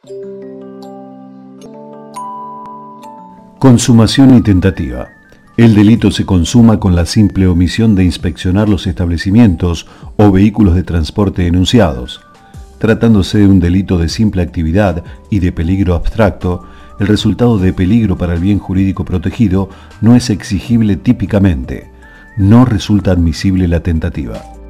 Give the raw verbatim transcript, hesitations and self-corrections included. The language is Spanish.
Consumación y tentativa. El delito se consuma con la simple omisión de inspeccionar los establecimientos o vehículos de transporte enunciados. Tratándose de un delito de simple actividad y de peligro abstracto, el resultado de peligro para el bien jurídico protegido no es exigible típicamente. No resulta admisible la tentativa.